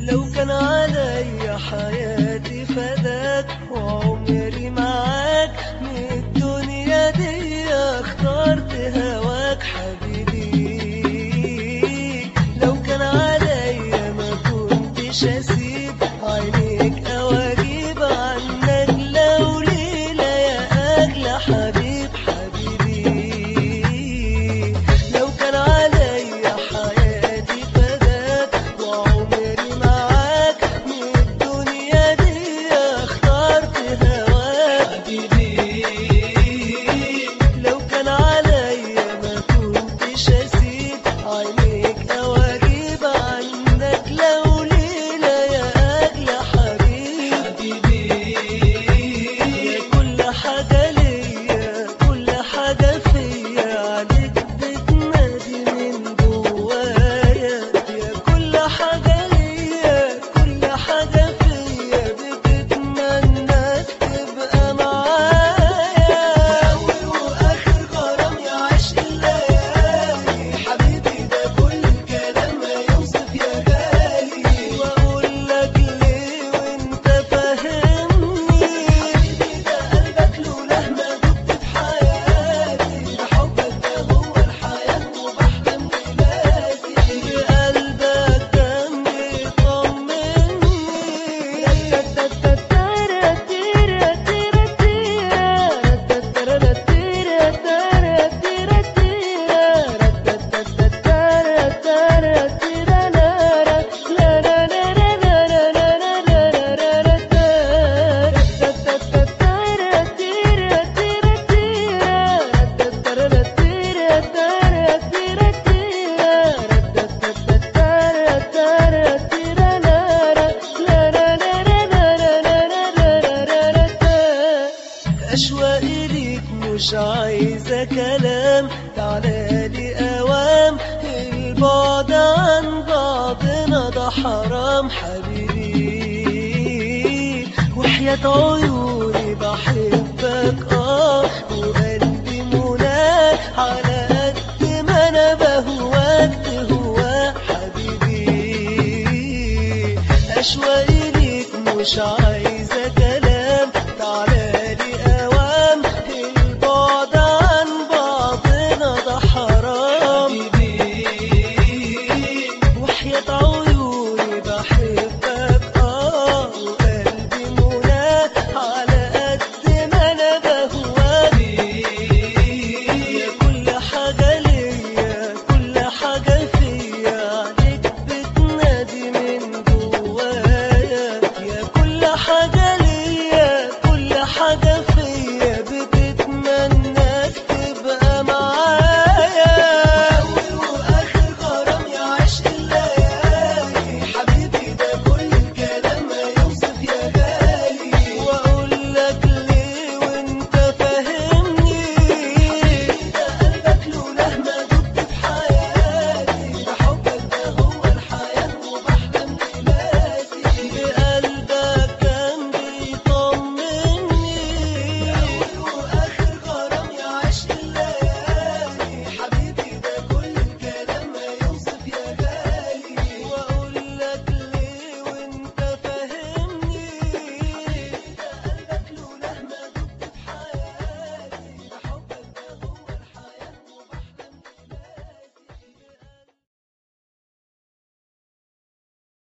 لو كان عليا حياتي فداك وعمري معاك من الدنيا دي اخترت هواك حبيبي. لو كان عليا ما كنتش اسيب عينيك او اجيب عنك لو ليلة يا اغلى حبيب حبيبي. لو كان عليا حياتي فداك وعمري معاك من الدنيا دي اخترت هواك حبيبي. لو كان عليا ما كنتش اسيب عينيك او اجيب عنك لو ليلة يا اغلى حبيب حبيبي. يا كل حاجة ليا كل حاجة فيا عليك بتنادي من جوايا. يا كل حاجة ليا كل حاجة فيا بتتمناك تبقى معايا. أول وآخر غرام يا عشق الليالي حبيبي، ده كل كلام ما يوصف يا غالي. وأقول لك ليه وأنت فاهمني حبيبي، ده قلبك لولاه ما دبت في حياتي. ده حبك ده هو الحياة وبحلم بلادي. قلبك كان بيطمني. أشواقي ليك مش عايزة كلام، تعالالي أوام البعد عن بعضنا ده حرام حبيبي. وحياة عيوني بحبك وقلبي مناك على قد ما أنا بهواك تهوى حبيبي. أشواقي ليك مش عايزة